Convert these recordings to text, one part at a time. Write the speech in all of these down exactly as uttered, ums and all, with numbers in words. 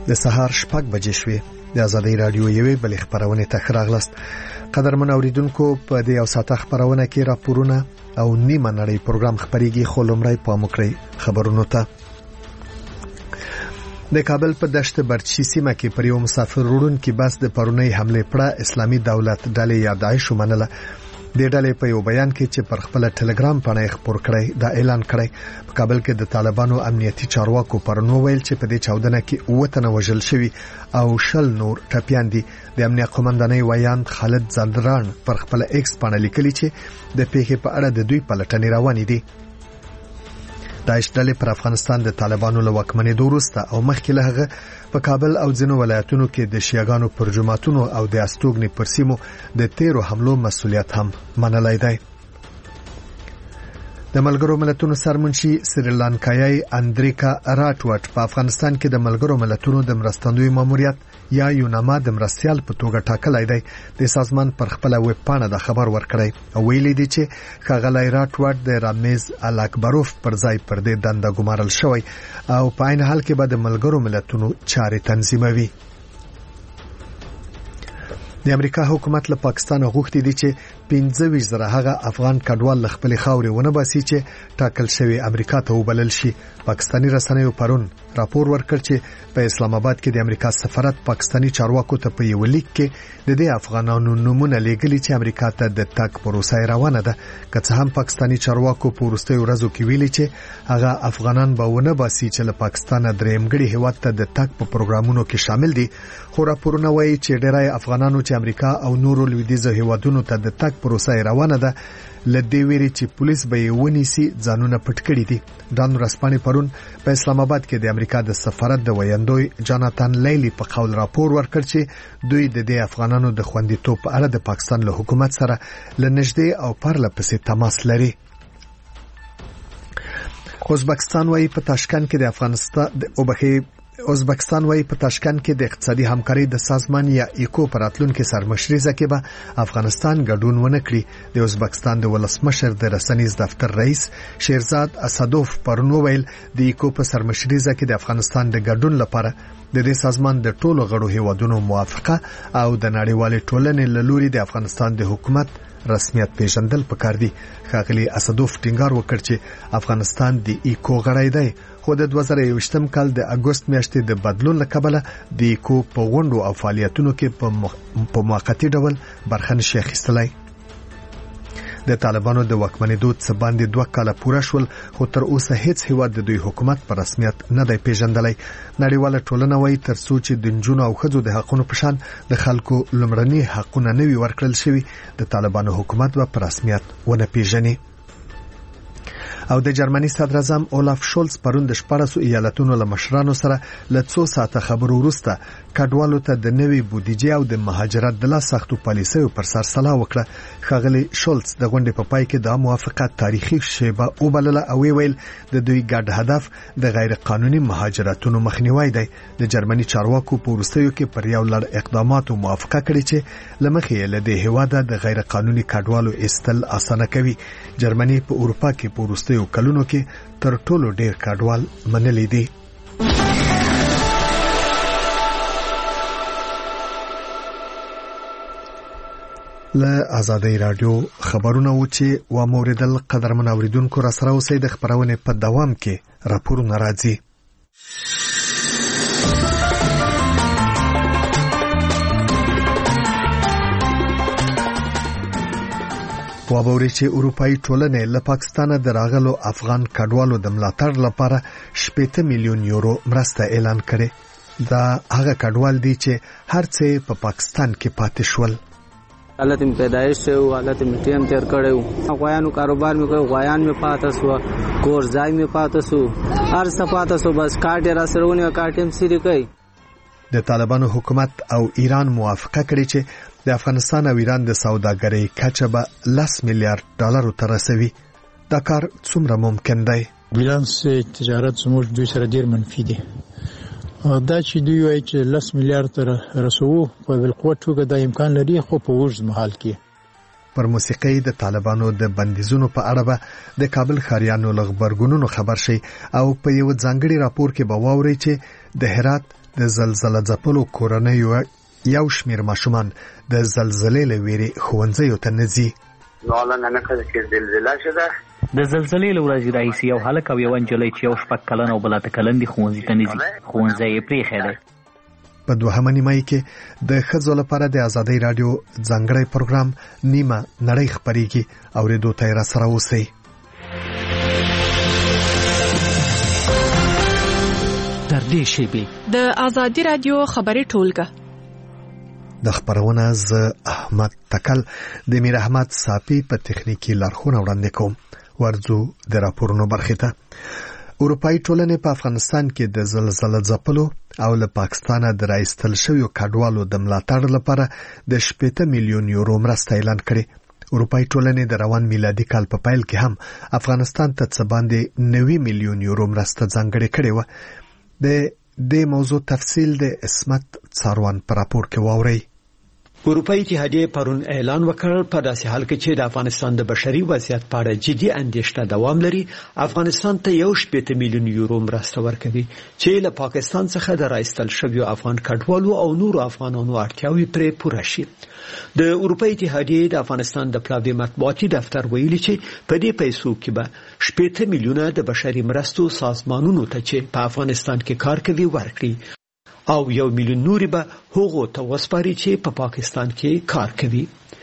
د سهار شپږ بجې شوې. د آزادۍ رادیو یوې بلې خبرونه ته راغلاست. قدرمن اوریدونکو، په دې او ساته خبرونه کې راپورونه او نیمه نړۍ پروګرام خبريږي. خو لومړی پام وکړئ خبرونو ته. د کابل په دشت برچی سیمه کې پر یو مسافر وړونکي بس د پرونی حمله پړه اسلامي دولت ډلې یادایش ومنله. د ډلې په یو بیان کې چې پر خپل ټلګرام باندې خبر کړی دا اعلان کړی. په کابل کې د طالبانو امنیتي چارواکو پرنو ویل چې په دې چاودنه کې اوته وژل شوی او شل نور ټپيان دي. د امنیت قومندانۍ ویان خالد زندران پر خپل ایکس باندې لیکلی چې د پیښې په اړه د دوی پلټنې روانې دي. داعش ډلې پر افغانستان د طالبانو له واکمنۍ وروسته او مخکې له هغه په کابل او ځینو ولایتونو کې د شیعاګانو پر جماعتونو او د استوګنې پر سیمو د تیرو حملو مسؤلیت هم منلای دی. د ملګرو ملتونو سرمنشي سریلانکایي اندریکا راټوټ په افغانستان کې د ملګرو ملتونو د مرستندوی ماموریت یا یوناما د مرستيال په توګه ټاکلای دی. د سازمان پر خپل ویب پاڼه د خبر ورکړی او ویلي دی چې خغلای راټوټ د رامیز الاکبروف پر ځای پر دې دنده ګمارل شوی او په عین حال کې به د ملګرو ملتونو چارې تنظیموي. د امریکا حکومت له پاکستان غوښتي دي چې پنځه ویشت زره هغه افغان کډوال له خپل خاورې ونه باسي چې ټاکل شوی امریکا ته وبلل شي. پاکستانی رسنیو پرون راپور ورکړ چې په اسلام آباد کې د امریکا سفارت پاکستانی چارواکو ته په یو لیک کې د دې افغانانو نمونه لیږلي چې امریکا ته د تګ پروسه روانه ده. که څه هم پاکستانی چارواکو په وروستیو ورځو کې ویلي چې هغه افغانان به ونه باسي چې له پاکستانه درېمګړي هیواد ته د تګ په پروګرامونو کې شامل دي. خو راپورونه وایي چې ډېری افغانانو چې امریکا او نورو لویدیځو هیوادونو ته د تګ پروسه روانه ده لدې ویري چې پولیس به یې ونیسي ځانونه پټ کړي دي. ډان رسپاني پرون په اسلام آباد کې د امریکا د سفارت د ویاندوی جاناتان لیلی په قول راپور ورکړ چې دوی د دې افغانانو د خوندیتوب په اړه د پاکستان له حکومت سره لنږدې او پرله پسې تماس لري. ازبکستان وايي په تاشکند کې د افغانستان د اوبخي ازبکستان وايي په تاشکند کې د اقتصادي همکاري د سازمان یا ایکو پراتلونکو سرمشري ځکه به افغانستان ګډون ونه کړي. د ازبکستان د ولسمشر د رسنیز دفتر رئیس شیرزاد اسدوف پرنو ویل د ایکو په سرمشري ځکه د افغانستان د ګډون لپاره د دې سازمان د ټولو غړو هیوادونو موافقه او د نړیوال ټولنې له لوري د افغانستان د حکومت رسمیت پیژندل پکار دي. ښاغلي اسدوف ټینګار وکړ چې افغانستان د ایکو غړی دی خو د دوه زره یوویشتم کال د اګوست میاشتې د بدلون له کبله د ایکو په غونډو او فعالیتونو کې په موقتی ډول برخه نشي اخیستلای. د طالبانو د واکمنېدو څخه باندې دوه کاله پوره شول خو تر اوسه هیڅ هیواد د دوی حکومت په رسمیت نه دی پیژندلای. نړیواله ټولنه وايي تر څو چې د نجونو او ښځو د حقوقو په شان د خلکو لمړني حقوقونه نه وي ورکړل شوي د طالبانو حکومت به په رسمیت ونه پیژني. او د جرمني صدر اعظم اولاف شولز پرون د شپږ ایالتونو له مشرانو سره له څو ساعته خبرو وروسته کډوالو ته د نوي بودیجه او د مهاجرت د لا سختو پالیسیو پر سر سلا وکړه. ښاغلي شولز د غونډې په پای کې د موافقت تاریخي شیبه وبلله او ویل د دوی ګډ هدف د غیر قانوني مهاجرتونو مخنیوي دی. د جرمني چارواکو په وروستیو کې پر یو لړ اقداماتو موافقه کړې چې لمخې له دې هواده د غیر قانوني کډوالو ایستل اسانه کوي. جرمني په اروپا کې په وروستیو کلونو کې تر ټولو ډیر کډوال منلي دي. له آزادۍ رادیو خبرونه و چې و موردل قدرمن اوریدونکو را سره اوسئ. د خبرونه په دوام کې راپورونه راځي. وابوري چې اروپאי ټولنې له پاکستان د راغلو افغان کډوالو د ملاتړ لپاره شپږ میلیون یورو مرسته اعلان کړي. دا هغه کډوال دي چې هر څه په پا پاکستان کې پاتې شول. حالت میں پیدائش سے ہو، حالت میں ٹیم تیر کڑے ہو، غویانو کاروبار میں کوئی غویان میں پاتا سو، کور ځای میں پاتا سو، هر څه پاتا سو، بس کاټ را سرونه کاټم سری کوي. د طالبانو حکومت او ایران موافقه کړې چې د افغانستان او ایران د سوداګرۍ کچه به لس میلیارډ ډالر ته رسوي. دا کار څومره ممکن دی؟ بیلانس تجارت زموږ دوی سره ډیر منفي دی. دا چې دوی وايي چې لس میلیارډ ته رسوو په بالقوه توګه دا امکان لري، خو په اوږد مهال کې. پر موسیقۍ د طالبانو د بندیزونو په اړه به د کابل ښاریانو له غبرګونونو خبر شي او په یو ځانګړي راپور کې به واوري چې د هرات د زلزلې ځپلو کورنیو یو شمیر ماشومان د زلزلې له ویرې ښوونځیو ته نه ځي. نو نن چې زلزلہ شوه د زلزلې له ورځې راهیسې یو هلک او یوه نجلۍ چې یو شپږ کلن او بل اته کلن دي ښوونځي ته نه ځي. ښوونځی یې پرېښی دی. په دوهمه نیمایي کې د ښځو لپاره د ازادۍ راډیو ځانګړی پروګرام نیمه نړۍ خپرېږي. اورېدو ته یې راسره اوسئ. تر دې شیبې د ازادۍ راډیو خبري ټولګه د خبرونه ز احمد تکل د میر احمد صافي په تخنیکی لارښوونه وړاندې کوم. ورځو د راپورونو برخه ته. اروپאי ټولنې په افغانستان کې د زلزلې ځپلو او له پاکستانه د راایستل شویو کډوالو د ملاتړ لپاره د شپږ میلیون یورو مرسته اعلان کړې. اروپאי ټولنې د روان میلادي کال په پیل کې هم افغانستان ته څه باندې نوي میلیون یورو مرسته ځانګړې کړې و. د دې موضوع تفصیل د اسمت څاروان پر راپور کې واوري. اروپאי اتحادیه پرون اعلان وکړ په داسې حال کې چې د افغانستان د بشري وضعیت په اړه جدي اندېښنه دوام لري، افغانستان ته یو شپږ میلیون یورو مرسته ورکوي چې له پاکستان څخه د راایستل شویو افغان کډوالو او نورو افغانانو اړتیاوې پرې پوره شي. د اروپאי اتحادیه د افغانستان د پلاوی مطبوعاتي دفتر ویلي چې په دې پیسو کې به شپږ میلیونه د بشري مرستو سازمانونو ته چې په افغانستان کې کار کوي ورکړي او یو میلیون نوري به هغو ته وسپاري چې په پا پاکستان کې کار کوي.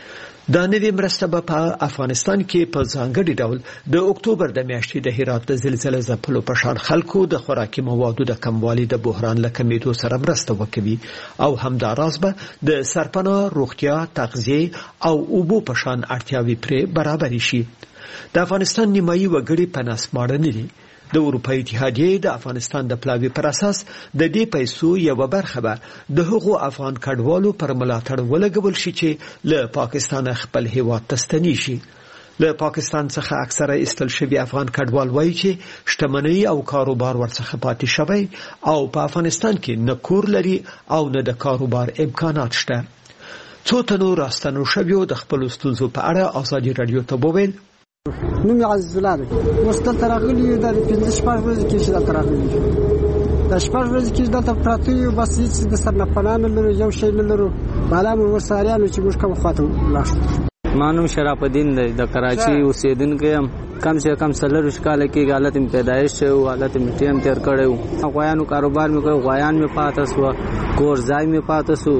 دا نوې مرسته به په افغانستان کې په ځانګړي ډول د اکتوبر د میاشتې د هرات د زلزلې ځپلو په شان خلکو د خوراکي موادو د کموالي د بحران له کمیدو سره مرسته وکوي او همداراز به د سرپناه، روغتیا، تغذیه او اوبو په شان اړتیاوې پرې برابر شي. د افغانستان نیمایي وګړي په ناسماړه نه دي. د اروپאי اتحادیه د افغانستان د پلاوی پر اساس د دې پیسو یو برخه به د هغو افغان کډوالو پر ملاتړ ولګول شي چې له پاکستان خپل هیواد ته ستنی شي. له پاکستان څخه اکثره استل شوی افغان کډوال وایي چې شتمنۍ او کاروبار ورڅخه پاتې شوی او په افغانستان کې نه کور لري او نه د کاروبار امکانات شته. څو تنو راستنو شویو د خپل ستونزو په اړه ازادي رادیو ته وویل. نوم عزیز الله دی. اوس دلته راغلی یو د پنځه شپږ ورځې کې چې دلته راغلی یو. د شپږ ورځې کې دلته پراته یو، بس هیڅ د سر نه پناه نه لرو، یو شی نه لرو. بالا مو ورساریانو چې موږ کوم خواته لاړو. ما نوم شرف الدین دی، د کراچي اوسېدونکی یم. کم سے کم څلور کاله کې حالت می پیدایش شو، حالت می ټیم تیر کړو. غویانو کاروبار می کوي، غویان می پاتې سو، کور ځای می پاتې سو،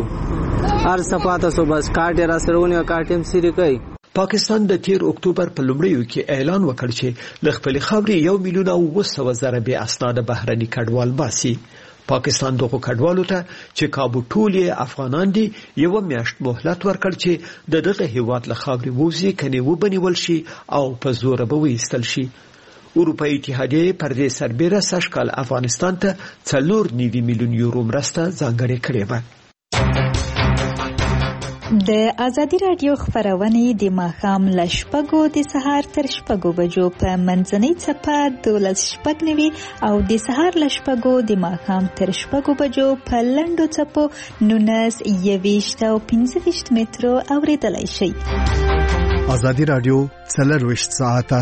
هر څه پاتې سو، بس کاټ را سرونه کاټم سری کوي. پاکستان د تیر اکتوبر په لومړیو کې اعلان وکړ چې ل خپل خاورې یو میلیون او وسو زره به اسناد بهرني کډوال باسي. پاکستان دغه کډوالو ته چې کابو ټولې افغانان دي یو میاشت مهلت ورکړ چې د دغه هیواد له خاورې ووزي کني وبنیول شي او په زور به وېستل شي. اروپאי اتحادیه پر دې سربېره سږکال افغانستان ته څلور نوي میلیون یورو مرسته ځانګړې کړې و. د ازادي رادیو خبرونه د ماښام له شپږو د سهار تر شپږو بجو په منځنۍ څپه دولس شپږ نوي او د سهار له شپږو د ماښام تر شپږو بجو په لنډو څپو نولس یویشت او پنځه ویشت مترو اوریدلای شئ. ازادي رادیو څلرویشت ساعته.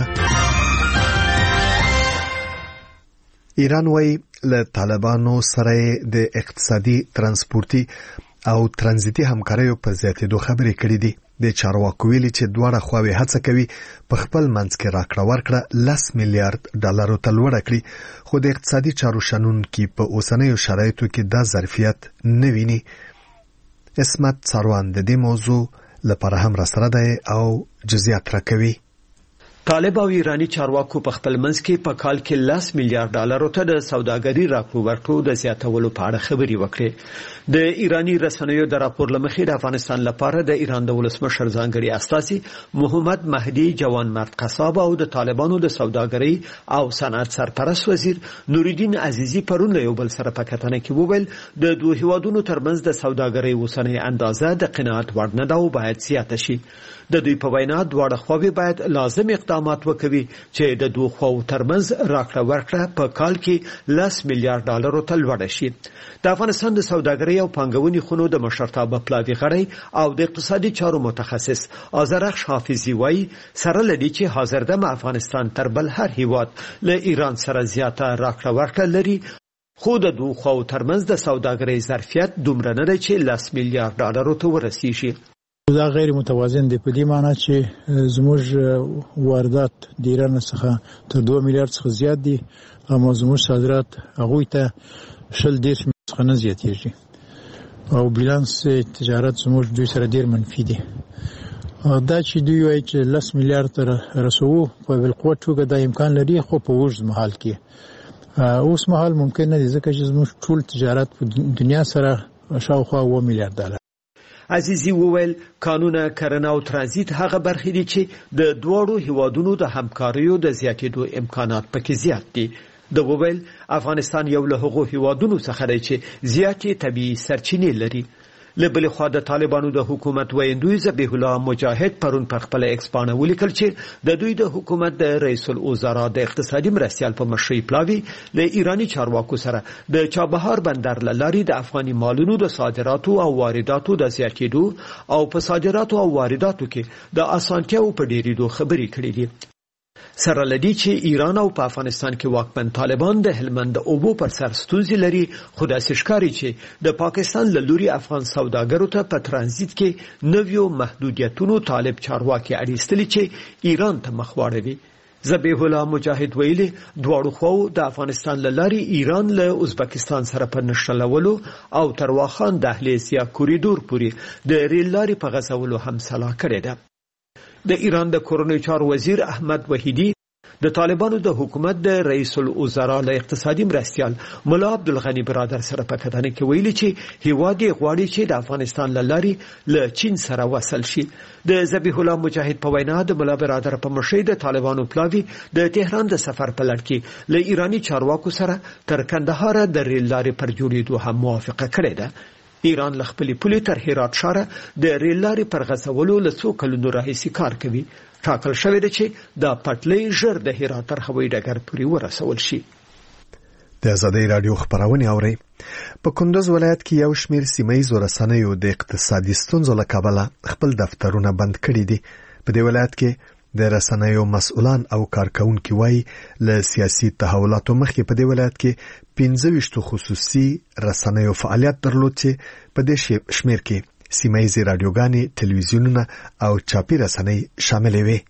ایران وايي له طالبانو سره د اقتصادي ترانسپورتي او ترانزیتي همکاریو په زیاتېدو خبرې کړې دي. د چارواکو ویلي چې دواړه خواوې هڅه کوي په خپل منځ کې راکړه ورکړه لس میلیارډ ډالرو ته لوړه کړي، خو د اقتصادي چارو شنونکي په اوسنیو شرایطو کې دا ظرفیت نه ویني. اسمت څاروان د دې موضوع لپاره هم راسره دی او جزئیات راکوي. طالب او ایرانی چارواکو په خپل منځ کې په کال کې لس میلیارډ ډالرو ته د سوداګرۍ راپور ورکړو د زیاتولو په اړه خبري وکړي. د ایرانی رسنیو د راپور لمخې د افغانستان لپاره د ایران د ولسمشر ځانګړي استازي محمد مهدي جوان مرد قصاب او د طالبانو د سوداګرۍ او صنعت سرپرست وزیر نوردین عزیزی پرون له یو بل سره په کتنه کې وویل د دوه هیوادونو ترمنځ د سوداګرۍ اوسنۍ اندازه د قناعت وړ نه ده او باید زیاته شي. د دوی په وینا دواړه خواوې باید لازم اقدامات وکړي چې د دوه خواو ترمنځ راکړه ورکړه په کال کې لس میلیارډ ډالرو ته لوړه شي. د افغانستان د سوداګرۍ او پانګونې خونو د مشرتابه پلاوي غړی او د اقتصادي چارو متخصص آذرخش حافظي وایي سره لدی چې حاضر دمه افغانستان تر بل هر هیواد له ایران سره زیاته راکړه ورکړه لري خو د دوه خواو ترمنځ د سوداګرۍ ظرفیت دومره نه دی چې لس میلیارډ ډالرو ته ورسیږي. دا غیر متوازن دی په دې معنی چې زموږ واردات د ایران څخه تر دوه میلیارډ څخه زیات دي اما زموږ صادرات هغوی ته شل دېرش څخه نه زیاتېږي او بیلانس تجارت زموږ دوی سره ډېر منفي دی. دا چې دوی وایي چې لس میلیارډ ته رسوو په بالقوه توګه دا امکان لري خو په اوږد مهال کې اوس مهال ممکن نه دي ځکه چې زموږ ټول تجارت په دنیا سره شاوخوا اوه میلیارډ ډالر. عزیزي وویل قانون کرنه او ترانزیت هغه برخې دي چې د دواړو هیوادونو د همکاریو د زیاتېدو امکانات پکې زیات دي. د وویل افغانستان یو له هغو هیوادونو څخه دی چې زیاتې طبیعي سرچینې لري. له بلې خوا د طالبانو د حکومت ویندوی ذبیح الله مجاهد پرون پر خپله ایکس پاڼه ولیکل چې د دوی د حکومت د رئیس الوزرا د اقتصادي مرستیال په مشرۍ پلاوي له ایراني چارواکو سره د چابهار بندر له لارې د افغاني مالونو د صادراتو او وارداتو د زیاتېدو او په صادراتو او وارداتو کې د اسانتیاو په ډېرېدو خبرې کړې دي. سره لدی چې ایران او په افغانستان کې واکمن طالبان د هلمند د اوبو پر سر ستونزې لري خو داسې ښکاري چې د پاکستان له لوري افغان سوداګرو ته په ترانزیت کې نویو محدودیتونو طالب چارواکي اړیستلي چې ایران ته مخ واړوي. ذبیح الله مجاهد ویلي دواړو خواو د افغانستان له لارې ایران له ازبکستان سره په نښلولو او تر واخان دهلیز یا کوریډور پورې د ریل لارې په غځولو هم سلا کړې ده. د ایران د کورنیو چارو وزیر احمد وحیدی د طالبانو د حکومت د رئیس الوزرا له اقتصادي مرستیال ملا عبدالغنی برادر سره په کتنه کې ویلي چې هیواد یې غواړي چې د افغانستان له لارې له چین سره وصل شي. د ذبیح الله مجاهد په وینا د ملا برادر په مشرۍ د طالبانو پلاوي د تهران د سفر په لړ کې له ایراني چارواکو سره تر کندهار د ریل لارې پر جوړېدو هم موافقه کړې ده. ایران له خپلې پولې تر هرات ښاره د ریل لارې پر غځولو له څو کلونو راهیسې کار کوي. ټاکل شوې ده چې دا پټلۍ ژر د هرات تر هوایي ډګر پورې ورسول شي. د ازادۍ راډیو خبرونه اوري. په کندوز ولایت کې یو شمېر سیمه ییزو رسنیو د اقتصادي ستونزو له کبله خپل دفترونه بند کړي دي. په دې ولایت کې د رسنیو مسؤلان او کارکونکي وایي له سیاسي تحولاتو مخکې په دې ولایت کې پنځه ویشت خصوصي رسنیو فعالیت درلود چې په دې شمېر کې سیمه ییزې راډیوګانې، تلویزیونونه او چاپي رسنۍ شاملې وې.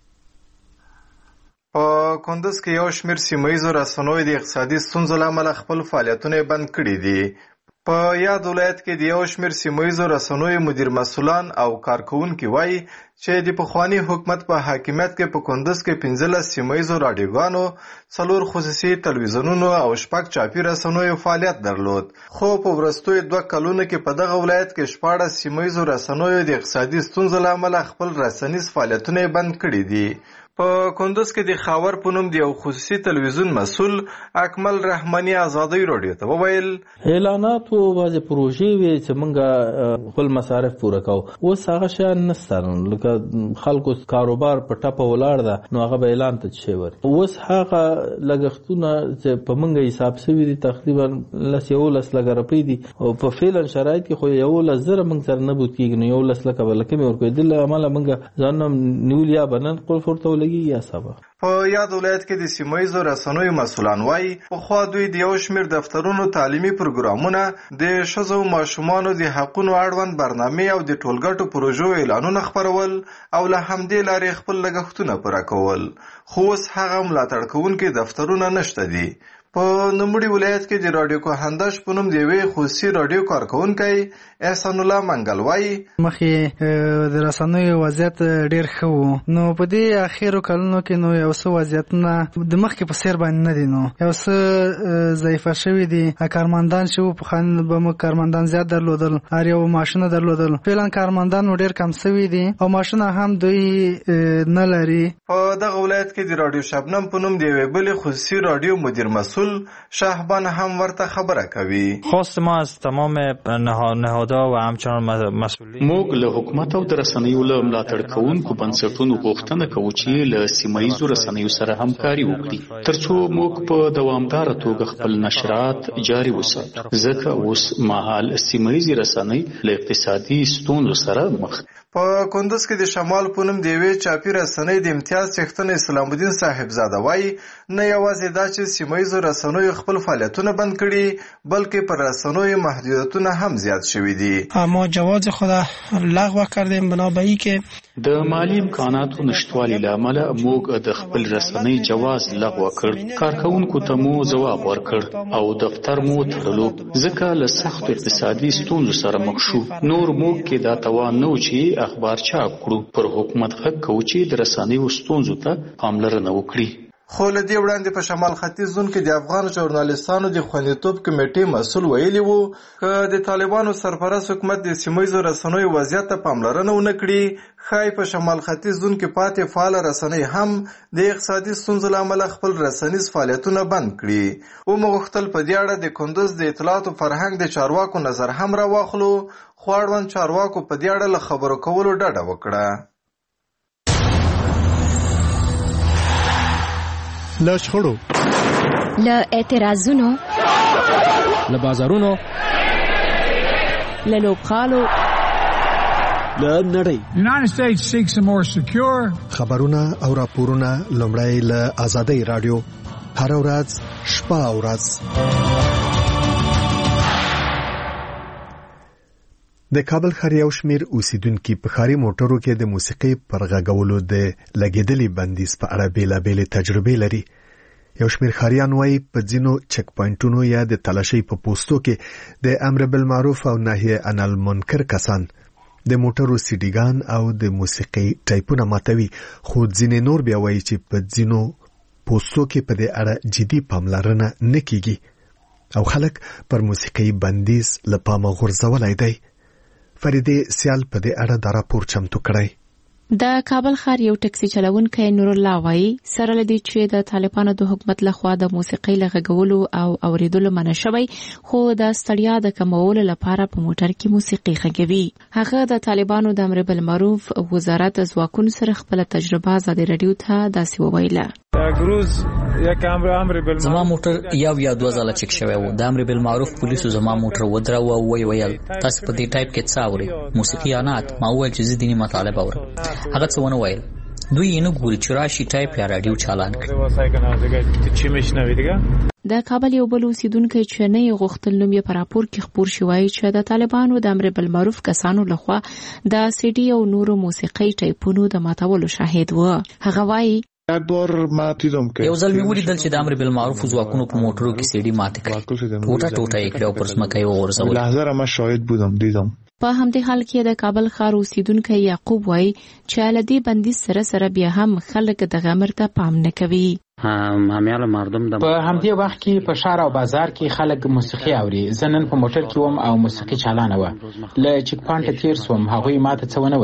په کندوز کې یو شمېر سیمه ییزو رسنیو د اقتصادي ستونزو له امله خپل فعالیتونه بند کړي دي. په یاد ولایت کې د یو شمېر سیمه ییزو رسنیو مدیر مسؤلان او کارکونکي وایي چې د پخواني حکومت په حاکمیت کې په کندوز کې پنځلس سیمه ییزو راډیوګانو، څلور خصوصي تلویزیونونو او شپږ چاپي رسنیو فعالیت درلود. خو په وروستیو دوه کلونو کې په دغه ولایت کې شپاړس سیمه ییزو رسنیو د اقتصادي ستونزو له امله خپل رسنیز فعالیتونه بند کړي دي. په کندوز کې د خاور په نوم د یو خصوصي تلویزیون مسؤل اکمل رحماني ازادۍ راډیو ته وویل اعلانات او بعضې پروژې وې چې موږ خپل مصارف پوره کوو. اوس هغه شیان نشته، لکه خلکو کاروبار په ټپه ولاړ ده نو هغه به اعلان ته څه وري. اوس هغه لګښتونه چې په موږ حساب شوي دي تقریبا لس یولس لکه روپۍ دي او په فعلا شرایط کې خو یولس زره موږ سره نه بوت کېږي نو یولس لکه به لکه مې ورکوي. دې له امله موږ ځانونه نیول یا به نن قلف ورته ولګي یا سبا. په یاد ولایت کې د سیمه ییزو رسنیو مسؤلان وایي پخوا دوی د یو شمېر دفترونو تعلیمي پروګرامونه، د ښځو او ماشومانو د حقونو اړوند برنامې او د ټولګټو پروژو اعلانونه خپرول او له همدې لارې خپل لګښتونه پوره کول. خو اوس هغه ملاتړ کوونکي دفترونه نشته دي. په نوموړي ولایت کې د راډیو کوهندش په نوم د یوې خصوصي راډیو کارکونکی احسان الله منګل وایي مخکې د رسنیو وضعیت ډېر ښه و، نو په دې اخرو کلونو کې نو یو څه وضعیتونه د مخکې په څېر باندې نه دي، نو یو څه ضعیفه شوي دي. کارمندان چې وو پخوا به موږ کارمندان زیات درلودل، هر یو ماشونه درلودل. فعلا کارمندان نو ډېر کم شوي دي او ماشونه هم دوی نه لري. په دغه ولایت کې د راډیو شبنم په نوم د یوې بلې خصوصي راډیو مدیر مسؤل شهبان هم ورته خبره کوي. خواست ما از تمام نهادها و همچنان مسئولین موږ له حکومت او د رسنیو له ملاتړ کوونکو بنسټونو غوښتنه کوو چې له سیمه ییزو رسنیو سره همکاري وکړي ترڅو موږ په دوامداره توګه خپل نشرات جاري وساتو، ځکه اوس مهال سیمه ییزې رسنۍ له اقتصادي ستونزو سره مخ. په کندوز کې د شمال په نوم د یوې چاپي رسنۍ د امتیاز څښتن اسلام الدین صاحبزاده وایي نه یوازې دا چې سیمه ییزو رسنیو خپل فعالیتونه بند کړي بلکې پر رسنیو محدودیتونه هم زیات شوي دي. ما جواز خود لغو کردیم بنابراین که د مالی امکاناتو نشټوالي له امله موږ د خپل رسنۍ جواز لغوه کړ. کارکوونکو ته مو ځواب ورکړ او دفتر مو تړلو ځکه له سختو اقتصادي ستونزو سره مخ شو. نور موږ کې دا توان نه و چې اخبار چاپ کړو. پر حکومت غږ کوو چې د رسنیو ستونزو ته پاملرنه وکړي. خو له دې وړاندې په شمال ختیځ زون کې د افغان ژورنالیستانو د خوندیتوب کمیټې مسؤل ویلي وو که د طالبانو سرپرست حکومت د سیمه ییزو رسنیو وضعیت ته پاملرنه ونه کړي ښایي په شمال ختیځ زون کې پاتې فعاله رسنۍ هم د اقتصادي ستونزو له امله خپل رسنیز فعالیتونه بند کړي. ومو غوښتل په دې اړه د کندوز د اطلاعاتو فرهنګ د چارواکو نظر هم راواخلو خو اړوند چارواکو په دې اړه له خبرو کولو ډډه وکړه. له شخړو، له اعتراضونو، له بازارونو، له لوبغالو، له نړۍ. United States seeks a more secure. خبرونه او راپورونه لومړی له آزادۍ رادیو هر ورځ شپه او ورځ. د کابل ښار یو شمېر اوسیدونکي په ښاري موټرو کې د موسیقۍ پر غږولو د لګېدلي بندیز په اړه بېلابېلې تجربې لري. یو شمېر ښاریان وایي په ځینو چک پوینټونو یا د تلاشۍ په پوستو کې د امر بالمعروف او نهي عن المنکر کسان د موټرو سیډیګان او د موسیقۍ ټایپونه ماتوي، خو ځینې نور بیا وایي چې په ځینو پوستو کې په دې اړه جدي پاملرنه نه کیږي او خلک پر موسیقۍ بندیز له پامه غورځولی دی. فریدې سیال په دې اړه دا راپور چمتو کړی. د کابل ښار یو ټکسي چلوونکی نور الله وایي سره لدی چې د طالبانو د حکومت لخوا د موسیقۍ لغږولو او اوریدلو منع شوی، خو د ستړیا د کمولو لپاره په موټر کې موسیقي غږوي. هغه د طالبانو د امر بالمعروف وزارت ځواکونو سره خپل تجربه ازادي رادیو ته داسې وویله. زما موټر یو یا دوه ځله چک شوی و. د امر بالمعروف پولیسو زما موټر ودراوه او وی ویل تاسو په دې ټایپ کې څه اورئ؟ موسیقي انات. ما وویل چې زه دیني مطالب اورم. هغه څه ونه ویل. دوی یې نه ګوري چې راشي ټایپ یا راډیو چالان کړي. د کابل یو بل اوسیدونکی چې نه یې غوښتل نوم یې په راپور کې خپور شي وایي چې د طالبانو د امر بالمعروف کسانو لخوا د سی ډي او نورو موسیقۍ ټایپونو د ماتولو شاهد و. هغه وایي یو ځل مې ولیدل چې د امر بالمعروف ځواکونو په موټرو کې سیډي ماتې کړې، ټوټه ټوټه یې کړې او پر ځمکه یې وغورځولې. په همدې حال کې د کابل ښار اوسیدونکی یعقوب وایي چې له دې بندیز سره سره بیا هم خلک دغه امر ته پام نه کوي. په همدې وخت کې په ښار او بازار کې خلک موسیقي اوري. زه نن په موټر کې وم او موسیقي چالانه وه. له چک پوینټه تیر سوم، هغوی ماته څه ونه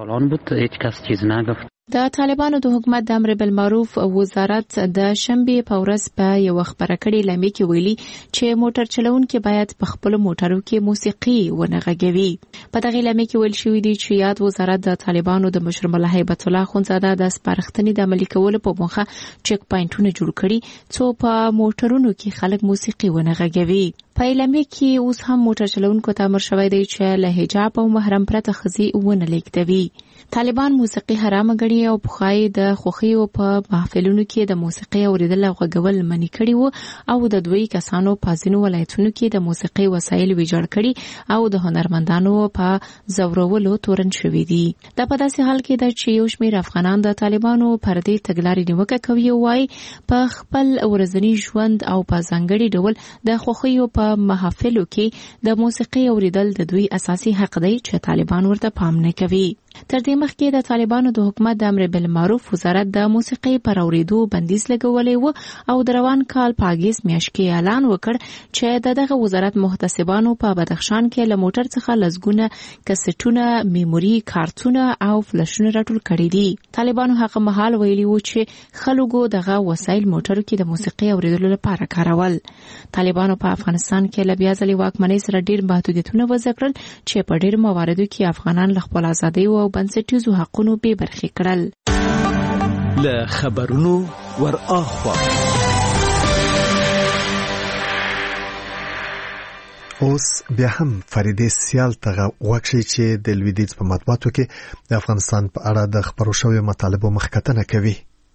ویل. د طالبانو د حکومت د امر بالمعروف وزارت د شنبه په ورځ په یو خبره کړي لمې کې ویلي چې موټر چلوونکي باید په خپل موټرو کې موسیقي ونه غږوي. په دغه لمې کې ویل شوی دی چې یاد وزارت د طالبانو د مشر ملا هیبت الله خونزاده د سپارښتنې د عملي کولو په موخه چک پوینټونه جوړ کړي څو په موټرونو کې خلک موسیقي ونه غږوي. په لمې کې اوس هم موټر چلوونکو ته امر شوی دی چې له حجاب او محرم پرته ښځې ونه لیږدوي. طالبان موسیقي حرامه ګڼي او پخوای د خوښیو په محفلونو کې د موسیقي اوریدل او غږول منع کړي وو او د دوی کسانو په ځینو ولایتونو کې د موسیقي وسایل ویجاړ کړي او د هنرمندانو په زورولو تورن شوي دي. دا په داسې حال کې ده چې یو شمېر افغانان د طالبانو پر دې تګلارې نیوکه کوي او وايي په خپل ورځني ژوند او په ځانګړي ډول د خوښیو په محافلو کې د موسیقي اوریدل د دوی اساسي حق دی چې طالبان ورته پام نه کوي. تر دې مخکې د طالبانو د حکومت د امر بالمعروف وزارت د موسیقي پر اوریدو بندیز لګولی و او د روان کال په اګست میاشت کې اعلان وکړ چې د دغه وزارت محتسبانو په بدخشان کې له موټر څخه لزګونه کسټونه، میموري کارتونه او فلشونه راټول کړي دي. طالبانو هغه مهال ویلي و چې خلکو دغه وسایل موټرو کې د موسیقي اوریدلو لپاره کارول. طالبانو په افغانستان کې له بیا ځلې واکمنۍ سره ډېر محدودیتونه وضع کړل چې په ډېر مواردو کې افغانان له خپل ازادۍ او بنسټیزو حقونو بې برخې کړل. له خبرونو ور اخوا اوس بیا هم فریدې سیال ته غوږ شي چې د لویدیځ په مطبوعاتو کې د افغانستان په اړه د خبرو شویو مطالبو مخکتنه کوي.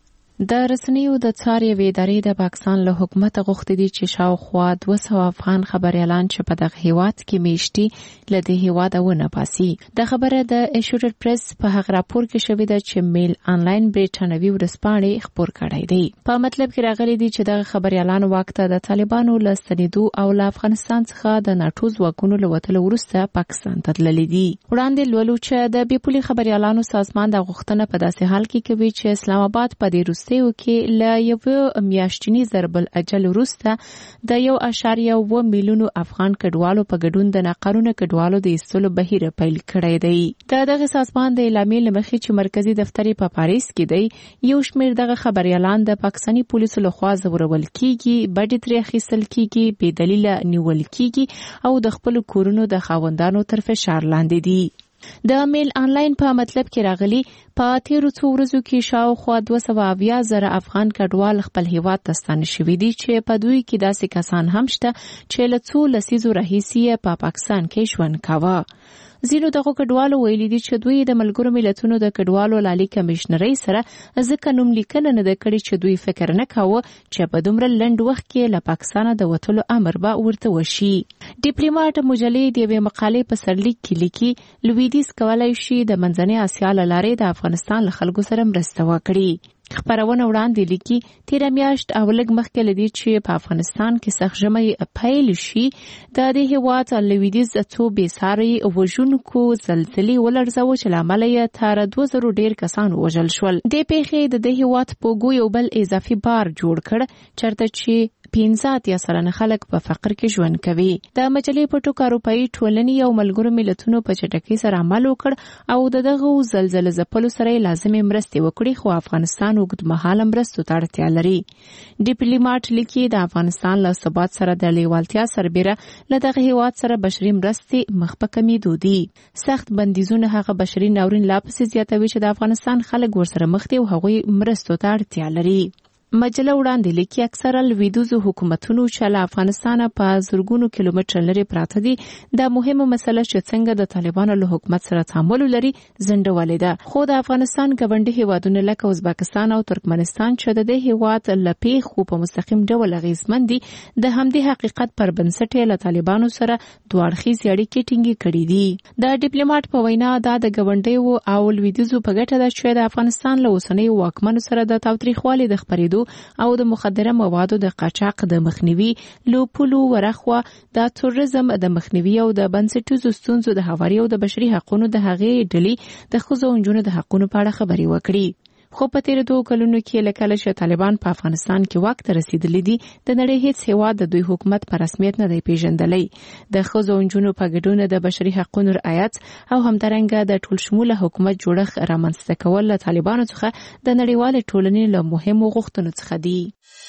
د رسنیو د څار یوې ادارې د پاکستان له حکومت غوښتي دي چې شاوخوا دوه سوه افغان خبريالان چې په دغه هیواد کې میشتي له دې هیواده ونه باسي. د خبره د ایشورډ پریس په هغه راپور کې شوې ده چې میل آنلاین بریټانوي ورځپاڼې خبر کړی دی. په مطلب کې راغلي دي چې دغه خبريالان وخت د طالبانو له ستنېدو او له افغانستان څخه د ناټو ځواکونو له وتلو وروسته پاکستان ته تللي دي. وړاندې لولو چې د بیپولي خبريالانو سازمان د غوښتنه په داسې حال کې کوي چې اسلام آباد په دې روسیو کې له یو میاشتنی ضرب الاجل وروسته د یو اشاریه و میلیونو افغان کډوالو په ګډون د ناقانونه کډوالو د ایستلو بهیر پیل کړی دی. د دغه سازمان د اعلامیې لمخې چې مرکزی دفتر په پاریس کې دی، یو شمېر دغه خبريالان د پاکستاني پولیسو لخوا ځورول کیږي، بډې ترې اخیستل کیږي، بې دلیله نیول کیږي او د خپل کورونو د خاوندانو تر فشار لاندې دي. د میل آنلاین په مطلب کې راغلي په تیرو څو ورځو کې شاوخوا دوه سوه اویا زره افغان کډوال خپل هیواد ته ستانه شوي دي چې په دوی کې داسې کسان هم شته چې له څو لسیزو راهیسې په پا پاکستان کې ژوند کاوه. زیرو دغه کډوالو ویلي دي چې دوی د ملګرو ملتونو د کډوالو لالي کمشنرۍ سره ځکه نوم لیکنه نه ده کړې چې دوی فکر نه کاوه چې په دومره لنډ وخت کې له پاکستانه د وتلو امر به ورته وشي. ډیپلوماټ مجلې د یوې مقالې په سرلیک کې لیکي لویدیځ کولای شي د منځنۍ اسیا له لارې د افغانستان له خلکو سره مرسته وکړي. خبرونه وړاندې لیکي تیر میاشت او لږ مخکې لدی چې په افغانستان کې سخت ژمی پیل شي د دې هیواد لویدیځ څو بې ساري وژونکو زلزلې ولړزاوه چې لامل یې تر دوه زره ډیر کسان وژل شول. د پیښې د دې هیواد په ګو یو بل اضافي بار جوړ کړ چرته چې پنځه اتیا سلنه خلک په فقر کې ژوند کوي. د مجلې په ټوکه اروپایي ټولنې او ملګرو ملتونو په چټکۍ سره عمل وکړ او د دغه زلزلې ځپلو سره لازمي مرستې وکړي، خو افغانستان اوږدمهاله مرستو ته اړتیا لري. ډیپلوماټ لیکي د افغانستان له ثبات سره د لیوالتیا سربیره له دغه هیواد سره بشري مرستې مخ په کمیدو دي. سخت بندیزونه هغه بشري ناورین لا پسې زیاتوي چې د افغانستان خلک ورسره مخ دي او هغوی مرستو ته اړتیا لري. مجله وړاندې لیکي اکثره لویدیځو حکومتونو چې له افغانستانه په زرګونو کیلومتر لرې پراته دي د مهمه مسله چې څنګه د طالبانو له حکومت سره تعامل لري زندولې ده. خو د افغانستان ګاونډي هیوادونه لکه ازبکستان او ترکمنستان چې د دې هیواد له پیښو په مستقیم ډول اغیزمن دي د همدې حقیقت پر بنسټ له طالبانو سره دوه اړخیزې اړیکې ټینګې کړې دي. د ډیپلوماټ په وینا دا د ګاونډیو او لویدیځو په ګټه ده چې د افغانستان له اوسنیو واکمنو سره د تاوتریخوالي د خپرېدو او د مخدره موادو د قاچاق د مخنیوي، لوپلو ورخوا د تروریزم د مخنیوي او د بنسټیزو ستونزو د هواري او د بشري حقوقو د هغې ډلې د ښځو او نجونو د حقوقو په اړه خبرې وکړي. خو په تیر دوه کلونو کې لکه چې طالبان په افغانستان کې واک ته رسیدلي دي د نړۍ هیڅ هیواد د دوی حکومت په رسمیت نه دی پیژندلی. د ښځو او نجونو په ګډون د بشري حقوقو رعایت او همدارنګه د ټول شموله حکومت جوړښت رامنځته کول له طالبانو څخه د نړیوالې ټولنې له مهمو غوښتنو څخه دي.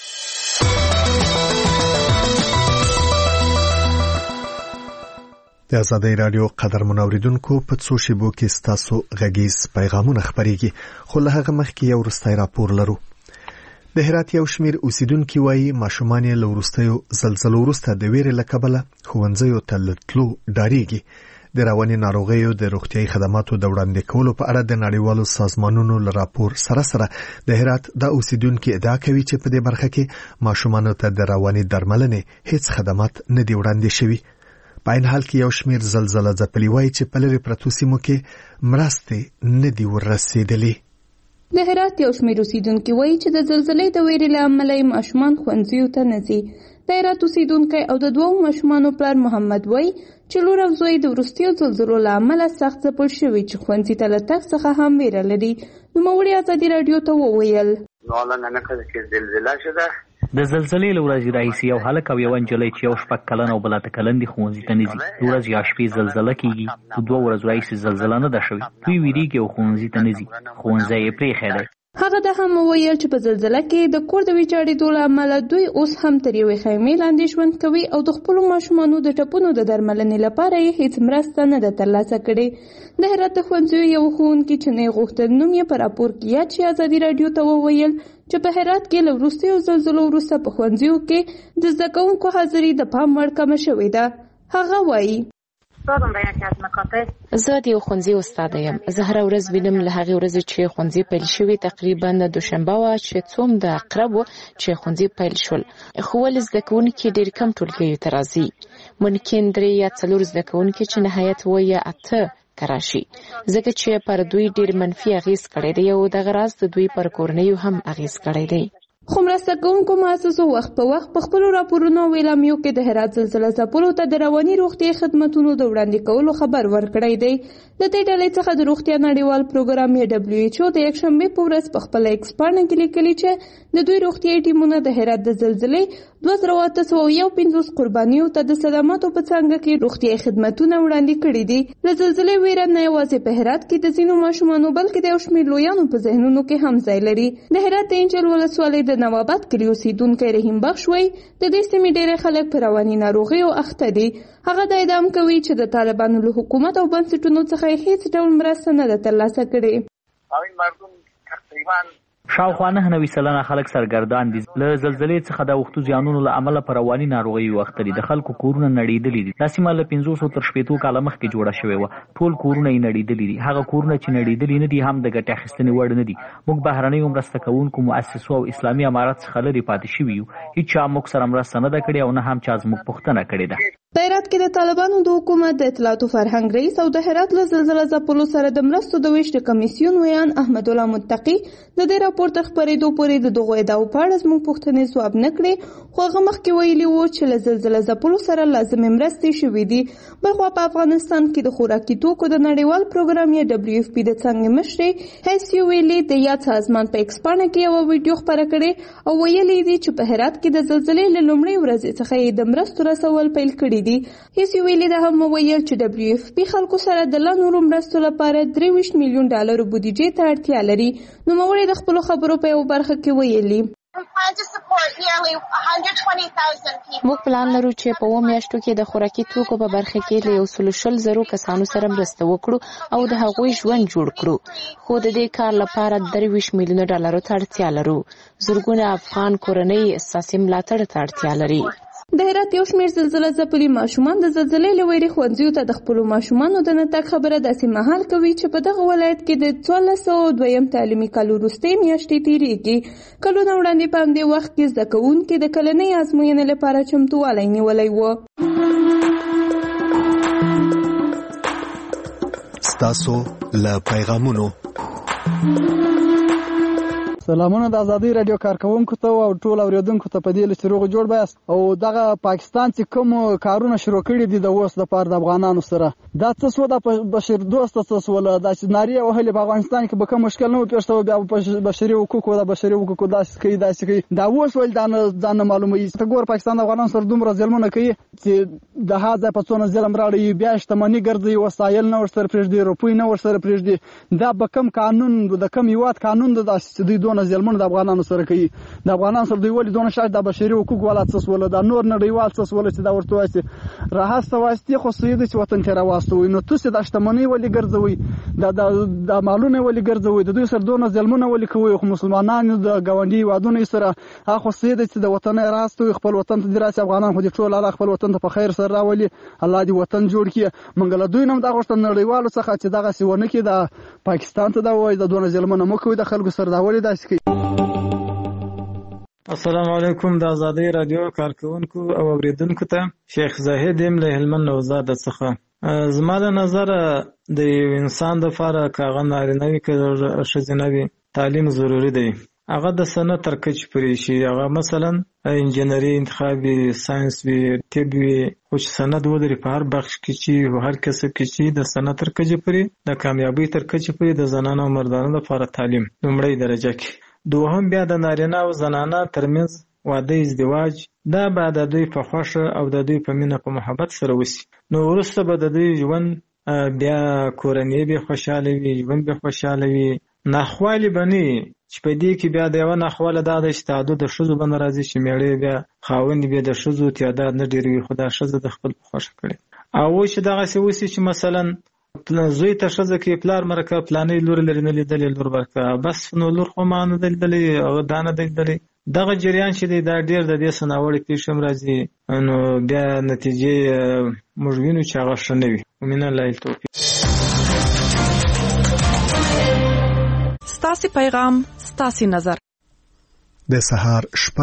د آزادۍ رادیو قدرمن اوریدونکو په څو شیبو کې ستاسو غږیز پیغامونه خپرېږي، خو له هغه مخکې یو وروستی راپور لرو. د هرات یو شمېر اوسیدونکي وایي ماشومان یې له وروستیو زلزلو وروسته د ویرې له کبله ښوونځیو ته له تلو ډارېږي. د رواني ناروغیو د روغتیايي خدماتو د وړاندې کولو په اړه د نړیوالو سازمانونو له راپور سره سره د هرات د اوسیدونکي ادعا کوي چې په دې برخه کې ماشومانو ته د رواني درملنې هیڅ خدمات نه دي وړاندې شوي. په این حال کې یو شمېر زلزله ځپلي وایي چې په لرې پرتو سیمو کې مرستې نه دي ورسېدلې. د هرات یو شمېر اوسیدونکي وایي چې د زلزلې د ویرې له امله یې ماشومان ښوونځیو ته نه ځي. د هرات اوسیدونکی او د دوو ماشومانو پلار محمد وایي چې لور او زوی د وروستیو زلزلو له امله سخت ځپل شوي چې ښوونځي ته له تګ څخه هم ویره لري. نوموړي ازادي راډیو ته وویل حالا ننکه که زلزله شده د زلزلې له ورځې راهیسې یو هلک او یوه نجلۍ چې یو شپږ کلن او بل اته کلن دي ښوونځي ته نه ځي. د ورځې یا شپې زلزله کېږي، خو دوه ورځو راهیسې زلزله نه ده شوې. دوی ویرېږي او ښوونځي ته نه ځي. ښوونځی یې پرېښی دی. هغه دا هم وویل چې په زلزله کې د کور د ویجاړېدو له امله دوی اوس هم تر یوې خیمې لاندې ژوند کوي او د خپلو ماشومانو د ټپونو د درملنې لپاره یې هیڅ مرسته نه ده ترلاسه کړې. د هرات د ښوونځیو یو ښوونکي چې نه یې غوښتل نوم یې په راپور کې یاد شي ازادي راډیو ته وویل چې په هرات کې له وروستیو زلزلو وروسته په ښوونځیو کې د زده کوونکو حاضري د پام وړ کمه شوې ده. هغه وایي زه د یو ښوونځي استاد یم. زه هره ورځ وینم له هغې ورځې چې ښوونځي پیل شوي تقریبا دوشنبه وه چې څوم د عقرب و چې ښوونځي پیل شول، خو ولې زده کوونکي ډېر کم ټولګیو ته راځي. ممکن درې یا څلور زده کوونکي چې نهایت و یا اته که راشي، ځکه چې پر دوی ډېر منفي اغېز کړی دی او دغه راز د دوی پر کورنیو هم اغېز کړی دی. خو مرسته کوونکو مؤسسو وخت په وخت په خپلو راپورونو او اعلامیو کې د هرات زلزله ځپلو ته د رواني روغتیا خدمتونو د وړاندې کولو خبر ورکړی دی. د دې ډلې څخه د روغتیا نړیوال پروګرام یا دبلیو ایچ او د یکشنبې په ورځ په خپله ایکس پاڼه کې لیکلي چې د دوی روغتیایي ټیمونه د هرات د زلزلې دوه زره اته سوه یو پنځوس قربانیو ته د صدماتو په څانګه کې روغتیایي خدمتونه وړاندې کړي دي. له زلزلې ویره نه یوازې په هرات کې د ځینو ماشومانو بلکې د یو شمېر لویانو په ذهنونو کې هم ځای لري. د هرات د انجیل ولسوالۍ د نواباد کلي اوسېدونکی رحیم بخش وایي د دې سیمې ډېری خلک په رواني ناروغیو اخته دي. هغه دا ادعا کوي چې د طالبانو له حکومت او بنسټونو څخه هیڅ ډول مرسته نه ده ترلاسه کړې. شاوخوا نهه نوي سلنه خلک سرګردان دي. له زلزلې څخه د اوښتو زیانونو له امله په رواني ناروغیو اخته دي. د خلکو کورونه نړېدلي دي. دا سیمه له پنځوسو تر شپېتو کاله مخکې جوړه شوې وه. ټول کورونه یې نړېدلي دي. هغه کورونه چې نړېدلي نه دي هم د ګټې اخیستنې وړ نه دي. موږ بهرنیو مرسته کوونکو مؤسسو او اسلامي امارت څخه لرې پاتې شوي یو. هېچا موږ سره مرسته نه ده کړې او نه هم چا زموږ پوښتنه کړې ده. په هرات کې د طالبانو د حکومت د اطلاعاتو فرهنګ رئیس او د هرات له زلزله ځپلو سره د مرستو د ویش د کمیسیون ویان احمد الله متقي د دې راپور تر خپرېدو پورې د دغو ادعاو په اړه زموږ پوښتنې ځواب نه کړې، خو هغه مخکې ویلي وو چې له زلزله ځپلو سره لازمې مرستې شوې دي. بلخوا په افغانستان کې د خوراکي توکو د نړیوال پروګرام یا دبلیو ایف پي د څانګې مشرې هیسي ویلي د یاد سازمان په ایکس پاڼه کې یوه ویډیو خپره کړې او ویلي دي چې په هرات کې د زلزلې له لومړۍ ورځې څخه یې د مرستو رسول پیل کړي دي. هیڅ ویلي ده هم وویل چې دبلیو ایف پي خلکو سره د لا نورو مرستو لپاره درې ویشت میلیون ډالرو بودیجې ته اړتیا لري. نوموړي د خپلو خبرو په یوه برخه کې ویلي موږ پلان لرو چې په اووه میاشتو کې د خوراکي توکو په برخه کې له یو سلو شل زرو کسانو سره مرسته وکړو او د هغوی ژوند جوړ کړو، خو د دې کار لپاره درې ویشت میلیونه ډالرو ته اړتیا لرو. زرګونه افغان کورنۍ اساسي ملاتړ ته اړتیا لري. د هرات یو شمېر زلزله ځپلي ماشومان د زلزلې له ویرې ښوونځیو ته د خپلو ماشومانو د نه تګ خبره داسې مهال کوي چې په دغه ولایت کې د څوارلس سوه دویم تعلیمي کال وروستۍ میاشتې تېرېږي. کلونه وړاندې په همدې وخت کې زده کوونکي د کلنۍ ازموینې لپاره چمتووالی نیولی و. ستاسو له پیغامونو سلامونه د ازادي رادیو کارکونکو ته او ټول اوریدونکو ته په دې لچ روغ جوړ بیاست. او دغه پاکستان چې کوم کارونه شروع کړي دي د اوس د پاره د افغانانو سره دا څه سو د بشر دوست څه سو له د ناری او هلي په افغانستان کې به کوم مشکل نه وپېښته بیا په بشري حقوقو د بشري حقوقو داسې کوي داسې کوي دا اوس ول دا ځان معلومه ای ته ګور پاکستان افغانان سره دومره ظلمونه کوي چې د هاذا په څونه ظلم راړي بیا شتمنۍ ګرځي وسایل نه ورسره پرېږدي روپۍ نه ورسره پرېږدي دا به کوم قانون د کوم یوات قانون د داسې دوی دونه ظلمونه د افغانانو سره کوي. د افغانانو سره دوی ولې دونه شاید د بشري حقوق ولا څه ولا د نور نړیوال څه ولا چې دا ورته وایي راهسته واسطه خو سید چې وطن ته راوستوي نو تاسو د شتمنۍ ولې ګرځوي د د مالونه ولې ګرځوي د دوی سره دونه ظلمونه ولې کوي. خو مسلمانانو د گاونډي وادونه سره اخو سید چې د وطن راستوي خپل وطن ته دراسه افغانان خو دې ټول الله خپل وطن ته په خیر سره راولي. الله دې وطن جوړ کړي. منګل دوی نوم د غوښتن نړیوالو څخه چې دغه سیونه کې د پاکستان ته دا وایي د دونه ظلمونه مو کوي د خلکو سره دا ولې داسې کوي. السلام علیکم د ازادي رادیو کارکونکو او اوریدونکو ته شیخ زاهد یم له هلمند نوزاد څخه. زما د نظر د انسان د لپاره کاغه نارینه وي که ښځینه وي تعلیم ضروري دی. هغه د سنه تر کچې پورې شي. هغه مثلا انجینري انتخاب وي، ساینس وي، طب وي، خو چې سند ولري په هر بخش کې چې هر کسب کې چې د سنه تر کچې پورې د کامیابۍ تر کچې پورې د زنانه او مردانه لپاره تعلیم لومړۍ درجه کې. دوهم بیا د نارینه او زنانه ترمنځ واده ازدواج دا به د دوی په خوښه او د دوی په مینه په محبت سره وشي. نو وروسته به د دوی ژوند بیا کورنۍ به خوشحاله وي، ژوند به خوشحاله وي. ناخوالې به نه وي چې په دې کې بیا د یوه ناخواله دا ده چې تعدد د ښځو به نه راځي چې مېړه بیا خاوند بیا د ښځو تعداد نه ډېر وي خو دا ښځه د خپل په خوښه کړي. او چې دغسې وشي چې مثلا زوی ته ښځه کې پلار مرکه پلانې لور لري نه لیدلې لور ورکه بس نو لور خو ما نه دی لیدلې او دا نه دی لیدلې دغه جریان چې دی دا ډیر د دې سناوړې پیښې هم راځي نو بیا نتیجې موږ وینو چې هغه ښه نه وي. ومن الله التوفیق. ستاسې پیغام ستاسې نظر. د سهار شپه